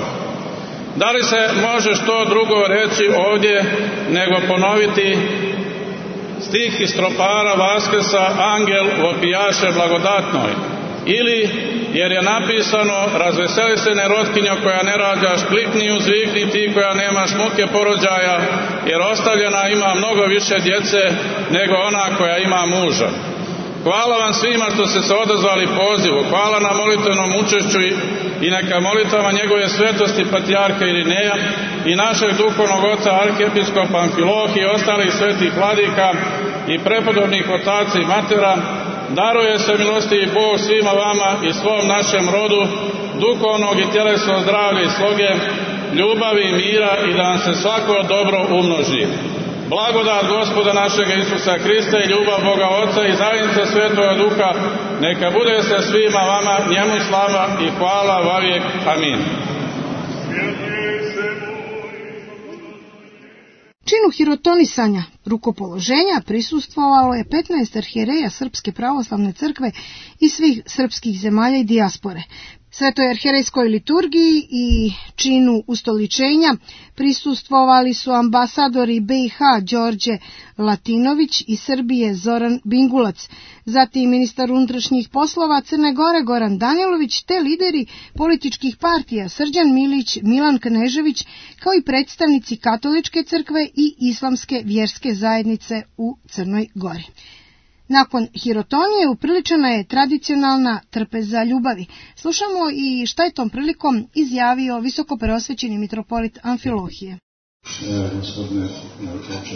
Da li se može što drugo reći ovdje nego ponoviti stih iz tropara Vaskrsa, angel vopijaše blagodatnoj, ili jer je napisano razveseli se nerotkinjo koja ne rađaš, klikni uzvikni ti koja nemaš muke porođaja, jer ostavljena ima mnogo više djece nego ona koja ima muža. Hvala vam svima što ste se odazvali pozivu, hvala na molitvenom učešću i neka molitvama njegove svetosti patrijarha Irineja i našeg duhovnog oca arhiepiskopa Amfilohije i ostalih svetih vladika i prepodobnih otaca i matera, daruje se milostivi Bog svima vama i svom našem rodu, duhovnog i tjelesnog zdravlja i sloge, ljubavi i mira i da nam se svako dobro umnoži. Blagodat Gospoda našega Isusa Hrista i ljubav Boga Oca i zajednica Svetoga Duha neka bude sa svima vama, njemu slava i hvala vavijek. Amin. Činu hirotonisanja rukopoloženja prisustvovalo je petnaest arhijereja Srpske pravoslavne crkve i svih srpskih zemalja i dijaspore. Svetoj arhijerejskoj liturgiji i činu ustoličenja prisustvovali su ambasadori B i H Đorđe Latinović i Srbije Zoran Bingulac, zatim ministar unutrašnjih poslova Crne Gore Goran Danjalović te lideri političkih partija Srđan Milić, Milan Knežević, kao i predstavnici Katoličke crkve i Islamske vjerske zajednice u Crnoj Gori. Nakon hirotonije upriličena je tradicionalna trpeza ljubavi. Slušamo i šta je tom prilikom izjavio visoko preosvećeni mitropolit Amfilohije. E, gospodine oče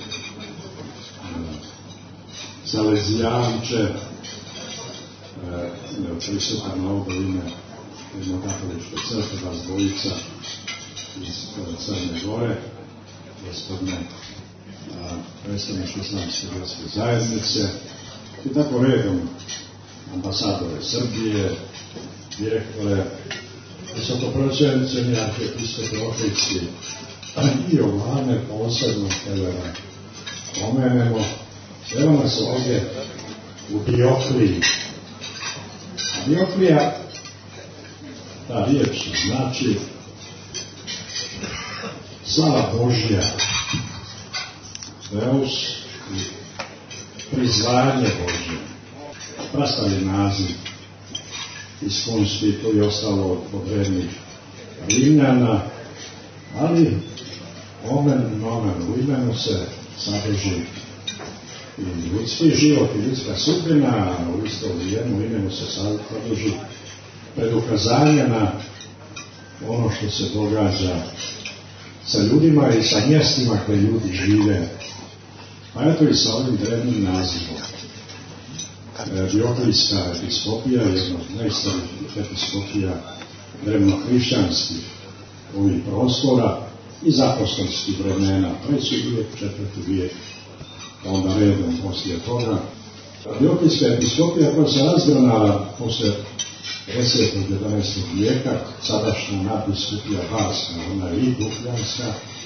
Salezijanče, e, prisutan ovdje ime Jednokatoličke crkve, vas dvojica iz Crne Gore, gospodine predstavništvo Islamske vjerske zajednice i tako redom ambasadore Srbije, direktore, visokopreosvećeni arhiepiskopi Ohridski i Jovane posebno kada pomenemo. Evo nas ovdje u Diokliji, Dioklija, ta riječ znači slava Božja, Deus i prizvanje Božje. Prastavi naziv iskonski, to je ostalo od drevnih Rimljana, ali omen, nomen, u imenu se sadrži i ljudski život i ljudska sudbina, a u isto vrijeme u imenu se sadrži predukazanje na ono što se događa sa ljudima i sa mjestima gdje ljudi žive. Pa eto i sa ovim drevnim nazivom. Dioklijska episkopija je jedna od najstarijih episkopija drevno-hrišćanskih ovih prostora iz apostolskih vremena, treći vijek, četvrti vijek, onda redom poslije toga. Dioklijska episkopija koja se razgranala poslije desetog do jedanaestog vijeka, sadašnja nadbiskupija Barska, ona je i Dukljanska,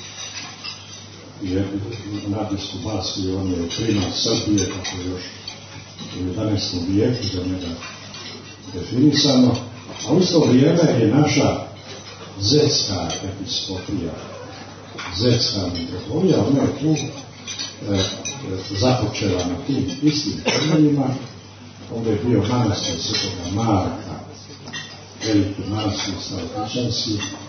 je nadbiskup Barski, on je primat Srbije, kako je još u jedanaestom vijeku za njega definisano, a u isto vrijeme je naša zetska episkopija, zetska mitropolija, ona je tu e, započela na tim istim temeljima. Ovdje je bio manastir Svetoga Marka, veliki manastir starohrišćanski.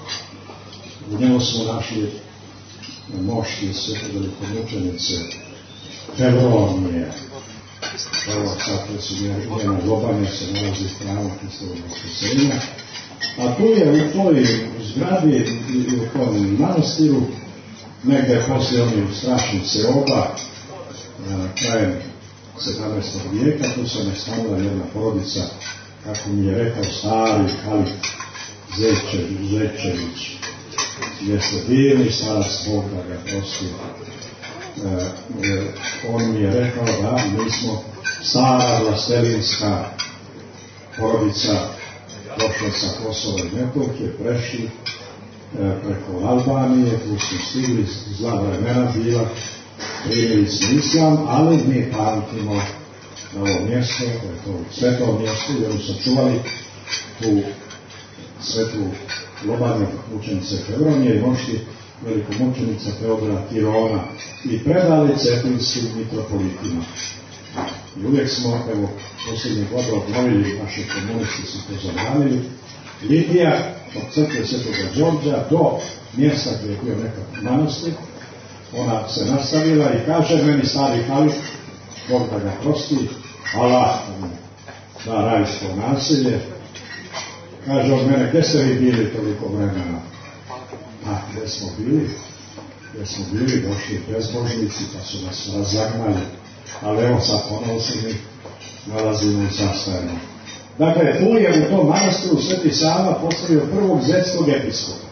U njemu smo našli mošti svete velikomučenice Fevronije. Evo sad koje su njena globanje se nalazi strana Hristovog Vaskrsenja. A tu je u toj zgradi i u tom manastiru, negdje poslije onih strašnih seoba, krajem sedamnaestog vijeka, tu se nastanila jedna porodica, kako mi je rekao stari kalif Zečević, Zečević, gdje ste bili, starac Bog da ga prosti. E, e, on mi je rekao da mi smo stara vlastelinska porodica, došla sa Kosova i Metohije, prešli e, preko Albanije, tu smo stigli, zla vremena bila, primili smo islam, ali mi pamtimo na ovo mjesto, to je to sveto mjesto, jer su sačuvali tu svetu globalne mučenice Fevronije i mošti velikomučenica Teodora Tirona i predali cepinskim mitropolitima. I uvijek smo, evo, posljednjih godina obnovili, naši komunisti su to zabranili, Lidija od crkve Svetoga Đorđa do mjesta gdje je bio nekakav manastir, ona se nastavila i kaže meni stari kalif, Bog da ga prosti, Allah da rajsko nasilje, kaže od mene, gdje ste vi bili toliko vremena? A, gdje smo bili? Gdje smo bili, došli bezbožnici, pa su nas razagnali, ali evo sad ponovo se mi nalazimo u sastajenu. Dakle, tu je u tom manastiru Sveti Sava postavio prvog zetskog episkopa.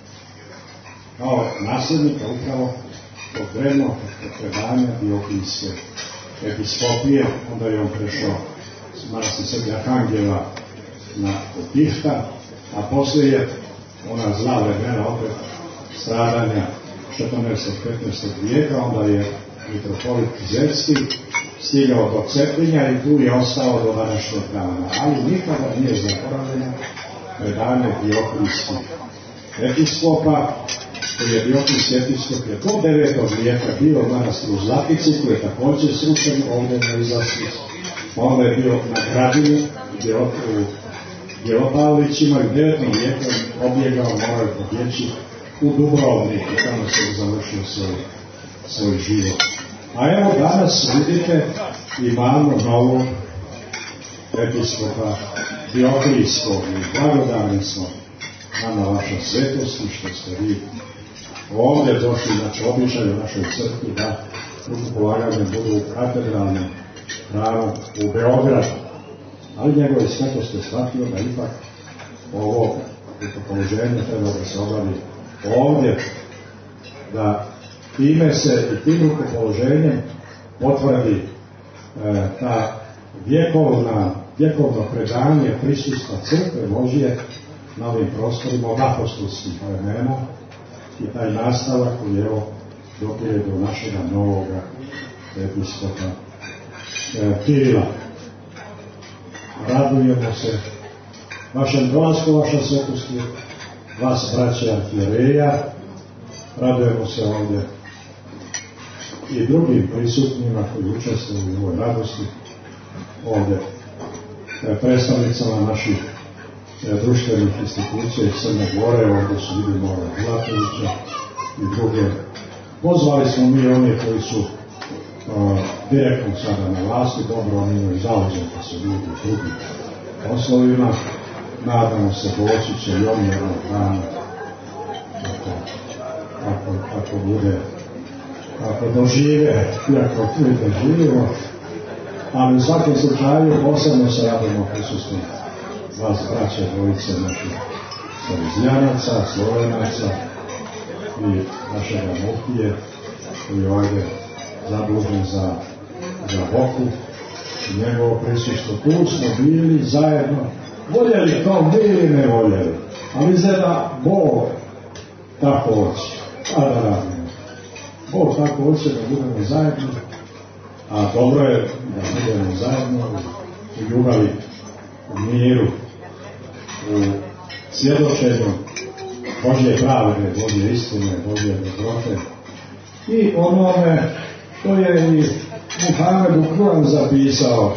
Kao nasljednika upravo tog drevnog predanja Dioklijske episkopije, onda je on prešao s manastir Svetog Arhangela na Pifta, a poslije je ona zla vremena opet stradanja četrnaestog do petnaestog vijeka, onda je mitropolit Zetski stigao do Cetinja i tu je ostao do današnjeg dana, ali nikada nije zaboravljeno predanje Dioklijskih episkopa, koji je Dioklijski episkop je do devetog vijeka bio u manastiru Zlatici, koji je također srušen ovdje na izlasku, onda je bio na Gradinu, gdje u Bjelopavlićima i u devetom vijeku objegao, morao je pobjeći u Dubrovnik i tamo se završio svoj, svoj život. A evo danas vidite imamo novog episkopa Dioklijskog i blagodani smo nama vaša svetosti što ste vi ovdje došli, znači običaj u našoj crkvi da rukopolaganje budu u katedralnom hramu u Beogradu. Ali njegove svetosti je shvatio da ipak ovo rukopoloženje treba da se obavi ovdje, da time se i tim rukopoloženjem potvrdi e, ta vjekovna, vjekovno predanje prisustva crkve Božje na ovim prostorima od apostolskih vremena i taj nastavak koji je evo dopire do našega novoga episkopa e, Kirila. radujemo se vašem dolasku, vaša svetosti, vas, braće arhijereja, radujemo se ovdje i drugim prisutnima koji učestvuju u ovoj radosti, ovdje predstavnicama naših društvenih institucija iz Crne Gore, ovdje su vidimo Vlatovića i druge. Pozvali smo mi one koji su uh, direktno sada na vlasti, dobro, oni imaju zauzeti se ljudi u drugim poslovima. Nadamo se doći će i oni jednog dana, ako, ako, ako bude, ako dožive, iako tu i doživimo, ali u svakom slučaju posebno se radimo prisustvu vas, braće, dvojice naših Salezijanaca, Slovenaca i našega muftije koji je ovdje zadužen za, za Boku i njegovo prisustvo. Tu smo bili zajedno, voljeli to mi ili ne voljeli, ali zada Bog tako hoće, a da radimo. Bog tako hoće da budemo zajedno, a dobro je da budemo zajedno u ljubavi, u miru, u svjedočenju Božje pravde, Božje istine, Božje dobrote i onome što je i Muhamed u Kur'an zapisao,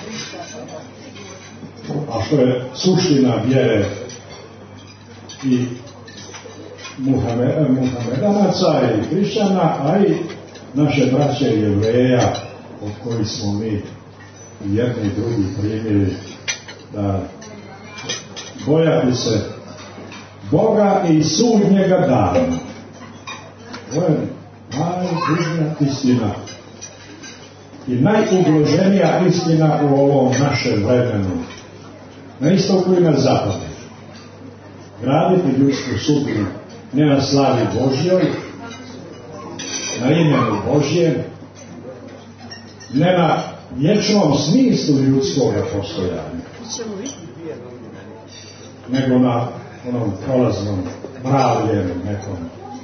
a što je suština vjere i Muhamedanaca i hrišćana, a i naše braće Jevreja, od kojih smo mi jedni i drugi primili da bojati se Boga i sudnjega dana. To je najdužnija istina i najugloženija istina u ovom našem vremenu, na istoku i na zapadu. Graditi ljudsku sudbinu ne na slavi Božjoj, na imenu Božjem, ne na vječnom smislu ljudskog postojanja, nego na onom prolaznom, mravljenom nekom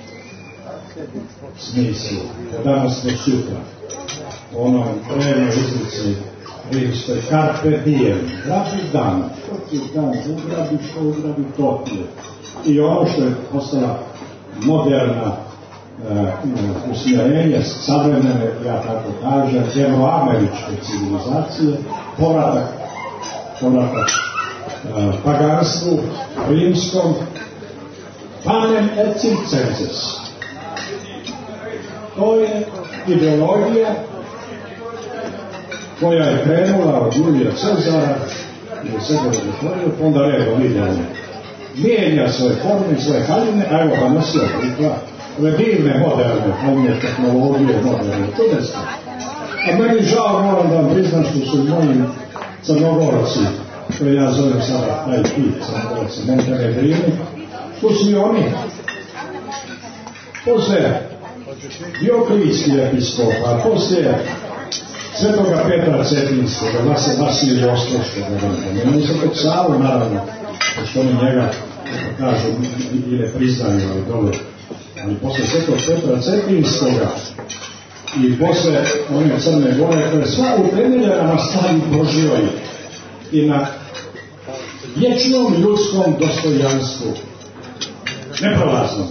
smislu, danas do sutra, onom drevnoj izlici rimskoj carpe diem, grabi dan, što ti dan ugrabi, što ugrabi to ti je. I ono što je postala moderna uh, usmjerenje savremene, ja tako kažem, evroameričke civilizacije, povratak, povratak uh, paganstvu, rimskom, panem et circenses. To je ideologija koja je krenula od Julija Cezara i od sebe odotvorio, onda redom ide mijenja svoje forme, svoje haljine, a evo pa nosio prikla, ove divne, moderne haljine, tehnologije, moderne, čudesne. A meni žao, moram da vam priznam što su moji Crnogorci, koje ja zovem sada taj pit, Crnogorci, Montenegrini, što su i oni. Poslije Dioklijski episkopa, poslije Svetoga Petra Cetinskoga, Vasilija Ostroškoga, ne se kod Savu, naravno, što oni njega, kažu, i ne priznaju, ali dole. Ali posle Svetog Petra Cetinskoga i posle one Crne Gore, koja je sva utemeljena na slavi Božjoj i na vječnom ljudskom dostojanstvu, neprolaznom.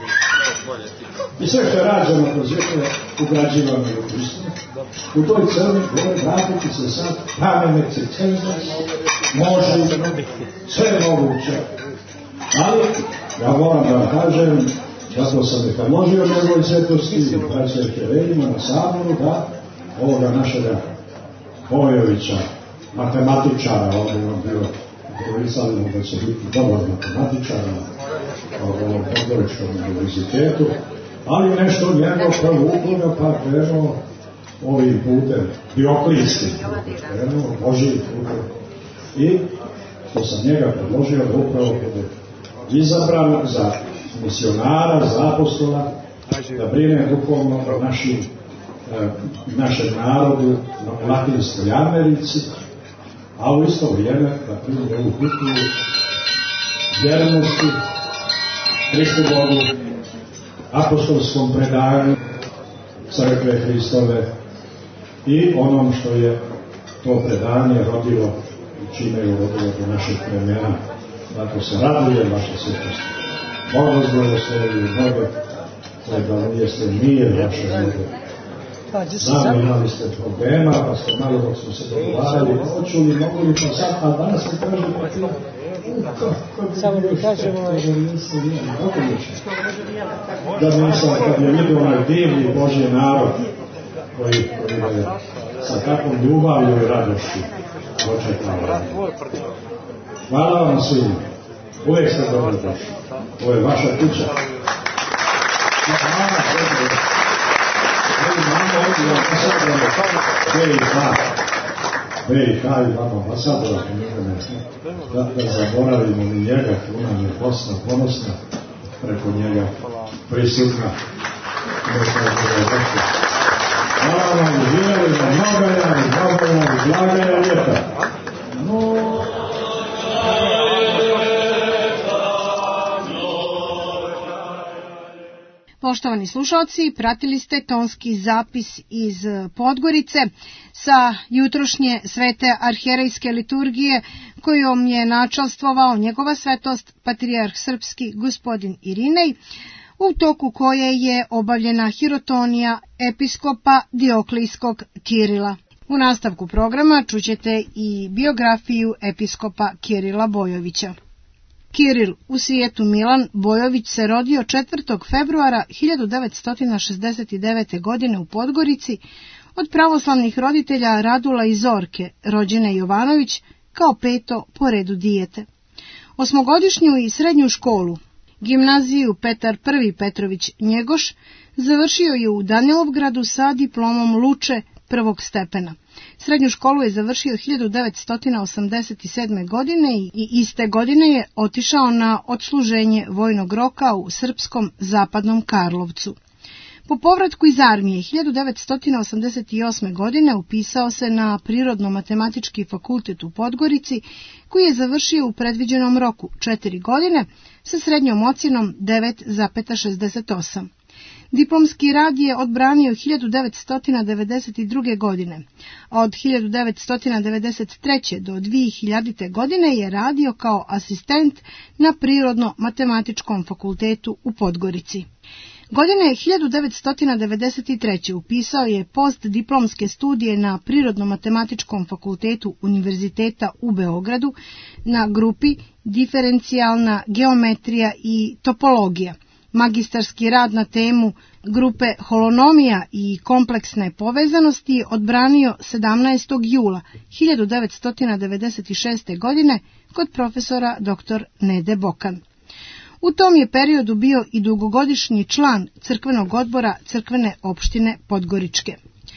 I sve što je rađeno kroz vjekove ugrađivano je u Hristu. U toj Crnoj Gori vratiti se sad pamene circenses, može, sve moguće. Ali, ja moram da vam kažem, zato sam ih predložio njegovoj svetosti i braće arhijerejima na saboru, da ovoga našega Pojovića, matematičara, ovdje vam bio govorisali da će biti dobar matematičar na ovom Podgoričkom univerzitetu, ali nešto njegov prvukloga pa krenuo ovim putem, Dioklijskim putem, krenuo Božijim putem. I što sam njega predložio da upravo bude izabran za misionara, za apostola, da brine duhovno o našim, e, našem narodu na Latinskoj Americi, a u isto vrijeme da primi ovu kulturu vjernosti, Hristu Bogu, apostolskom predanju Crkve Hristove i onom što je to predanje rodilo čime je urodilo do naših vremena. Zato se raduje vaša svetost. Bog vas blagoslovi, Boga, koji daruje ste mir vaše ljude. Znam, imali ste problema, pa ste malo dok smo se dogovarali, počuli, mogu li pa sad, a danas se kaže pa ti... Samo da kažemo... Da nisam, kad je vidio onaj divni Božji narod, koji, koji je sa takvom ljubavlju i radošću očekao. Hvala vam svima. Uvijek ste dobro došli. Ovo je vaša kuća. Hvala, hvala. Imamo ovdje ambasadora B i H. B i H i imamo ambasadora, da, da zaboravimo ni njega, tu nam je Bosna ponosna, preko njega prisutna. Hvala vam, živjeli na mnogaja i mnogaja i blagaja ljeta. Poštovani slušalci, pratili ste tonski zapis iz Podgorice sa jutrošnje svete arhijerejske liturgije kojom je načalstvovao njegova svetost patrijarh srpski gospodin Irinej, u toku koje je obavljena hirotonija episkopa Dioklijskog Kirila. U nastavku programa čućete i biografiju episkopa Kirila Bojovića. Kiril u svijetu Milan Bojović se rodio četvrtog februara hiljadu devetsto šezdeset devete. godine u Podgorici od pravoslavnih roditelja Radula i Zorke, rođene Jovanović, kao peto po redu dijete. Osmogodišnju i srednju školu, gimnaziju Petar I. Petrović Njegoš, završio je u Danilovgradu sa diplomom Luče prvog stepena. Srednju školu je završio hiljadu devetsto osamdeset sedme. godine i iste godine je otišao na odsluženje vojnog roka u srpskom Zapadnom Karlovcu. Po povratku iz armije hiljadu devetsto osamdeset osme. godine upisao se na Prirodno-matematički fakultet u Podgorici, koji je završio u predviđenom roku četiri godine sa srednjom ocjenom devet zarez šezdeset osam. Diplomski rad je odbranio hiljadu devetsto devedeset druge. godine, a od hiljadu devetsto devedeset treće. do dvije hiljadite. godine je radio kao asistent na Prirodno-matematičkom fakultetu u Podgorici. Godine hiljadu devetsto devedeset treće. upisao je postdiplomske studije na Prirodno-matematičkom fakultetu Univerziteta u Beogradu na grupi Diferencijalna geometrija i topologija. Magistarski rad na temu grupe holonomija i kompleksne povezanosti odbranio sedamnaestog jula hiljadu devetsto devedeset šeste. godine kod profesora doktor Nede Bokan. U tom je periodu bio i dugogodišnji član crkvenog odbora crkvene opštine Podgoričke.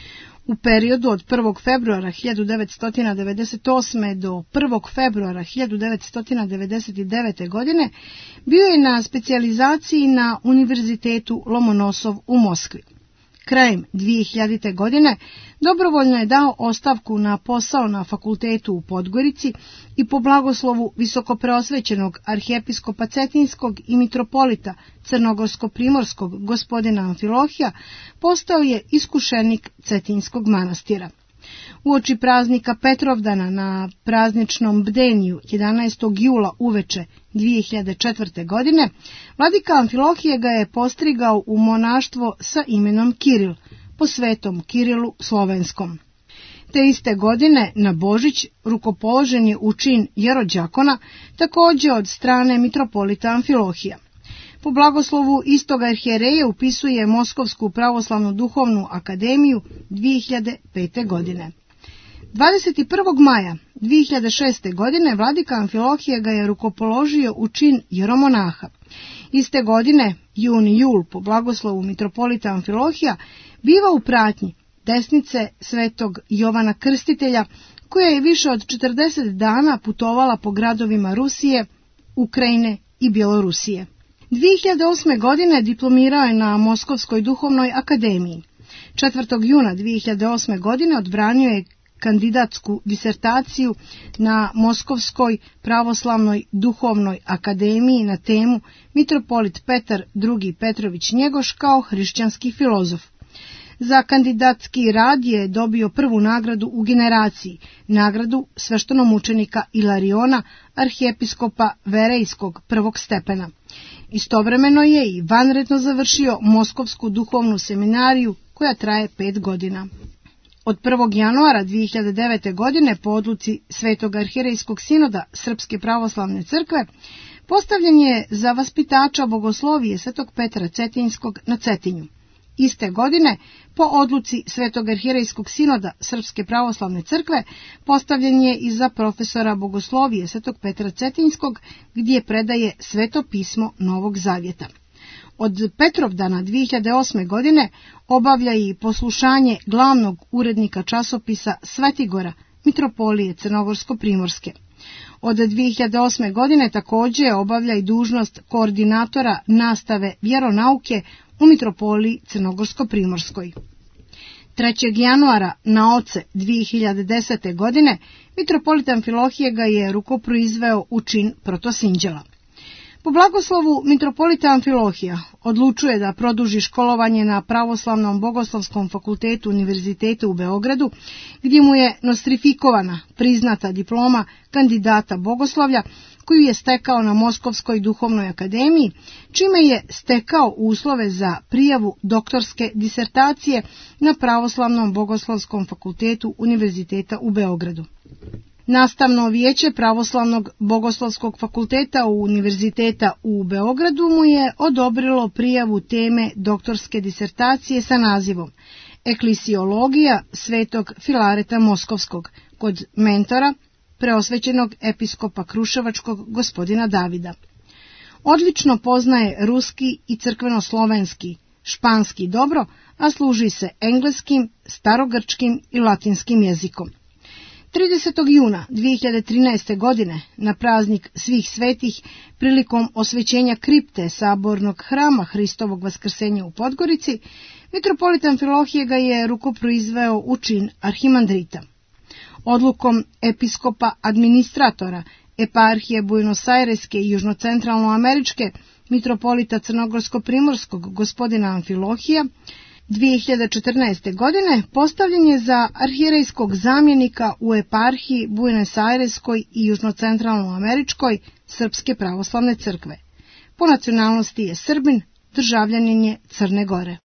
U periodu od prvog februara hiljadu devetsto devedeset osme. do prvog februara hiljadu devetsto devedeset devete. godine bio je na specijalizaciji na Univerzitetu Lomonosov u Moskvi. Krajem dvije hiljadite. godine dobrovoljno je dao ostavku na posao na fakultetu u Podgorici i po blagoslovu visokopreosvećenog arhijepiskopa Cetinskog i mitropolita Crnogorsko-primorskog gospodina Amfilohija postao je iskušenik Cetinskog manastira. Uoči praznika Petrovdana na prazničnom bdenju jedanaestog jula uveče dvije hiljade četvrte. godine vladika Amfilohije ga je postrigao u monaštvo sa imenom Kiril, po svetom Kirilu Slovenskom. Te iste godine na Božić rukopoložen je u čin jerođakona, također od strane mitropolita Amfilohija. Po blagoslovu istog arhijereja upisuje Moskovsku pravoslavnu duhovnu akademiju dvije hiljade pete. godine. dvadeset prvog maja dvije hiljade šeste. godine vladika Amfilohije ga je rukopoložio u čin jeromonaha. Iste godine, jun i jul, po blagoslovu mitropolita Amfilohija, biva u pratnji desnice svetog Jovana Krstitelja, koja je više od četrdeset dana putovala po gradovima Rusije, Ukrajine i Bjelorusije. dvije hiljade osme. godine diplomirao je na Moskovskoj duhovnoj akademiji. četvrtog juna dvije hiljade osme. godine odbranio je kandidatsku disertaciju na Moskovskoj pravoslavnoj duhovnoj akademiji na temu Mitropolit Petar drugi. Petrović Njegoš kao hrišćanski filozof. Za kandidatski rad je dobio prvu nagradu u generaciji, nagradu sveštenomučenika Ilariona, arhijepiskopa Verejskog prvog stepena. Istovremeno je i vanredno završio Moskovsku duhovnu seminariju koja traje pet godina. Od prvog januara dvije hiljade devete. godine po odluci Svetog arhierejskog sinoda Srpske pravoslavne crkve postavljen je za vaspitača bogoslovije Svetog Petra Cetinjskog na Cetinju. Iste godine, po odluci Svetog arhierejskog sinoda Srpske pravoslavne crkve, postavljen je i za profesora bogoslovije Svetog Petra Cetinjskog, gdje predaje Sveto pismo Novog Zavjeta. Od Petrovdana dvije hiljade osme. godine obavlja i poslušanje glavnog urednika časopisa Svetigora, mitropolije Crnogorsko-primorske. Od dvije hiljade osme. godine također obavlja i dužnost koordinatora nastave vjeronauke u mitropoliji Crnogorsko-primorskoj. trećeg januara na oce dvije hiljade desete. godine mitropolit Amfilohije ga je rukoproizveo u čin protosinđela. Po blagoslovu mitropolita Amfilohija odlučuje da produži školovanje na Pravoslavnom bogoslovskom fakultetu Univerziteta u Beogradu, gdje mu je nostrifikovana priznata diploma kandidata bogoslovlja koju je stekao na Moskovskoj duhovnoj akademiji, čime je stekao uslove za prijavu doktorske disertacije na Pravoslavnom bogoslovskom fakultetu Univerziteta u Beogradu. Nastavno vijeće Pravoslavnog bogoslovskog fakulteta u Univerziteta u Beogradu mu je odobrilo prijavu teme doktorske disertacije sa nazivom Eklisiologija Svetog Filareta Moskovskog kod mentora, preosvećenog episkopa Kruševačkog gospodina Davida. Odlično poznaje ruski i crkveno-slovenski, španski dobro, a služi se engleskim, starogrčkim i latinskim jezikom. tridesetog juna dvije hiljade trinaeste. godine, na praznik svih svetih, prilikom osvećenja kripte sabornog hrama Hristovog vaskrsenja u Podgorici, mitropolit Amfilohije ga je rukoproizveo u čin arhimandrita. Odlukom episkopa administratora eparhije Buenos Aireske i južnocentralnoameričke mitropolita Crnogorsko-primorskog gospodina Amfilohija dvije hiljade četrnaeste. godine postavljen je za arhijerejskog zamjenika u eparhiji Buenos Aireskoj i južnocentralnoameričkoj Srpske pravoslavne crkve. Po nacionalnosti je Srbin, državljanin je Crne Gore.